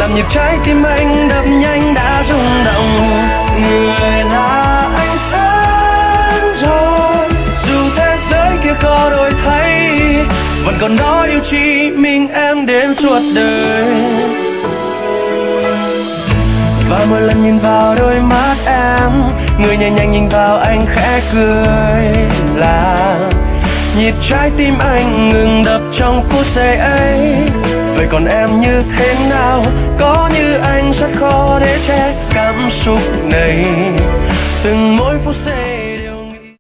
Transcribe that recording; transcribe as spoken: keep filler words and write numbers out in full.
làm nhịp trái tim anh đập nhanh đã rung động. Người là anh sáng rồi, dù thế giới kia có đổi thay, vẫn còn đó yêu chỉ mình em đến suốt đời. Và mỗi lần nhìn vào đôi mắt em, người nhẹ nhàng nhìn vào anh khẽ cười, là nhịp trái tim anh ngừng đập trong phút giây ấy. Vậy còn em như thế nào? Có như anh rất khó để che cảm xúc này. Từng mỗi phút giây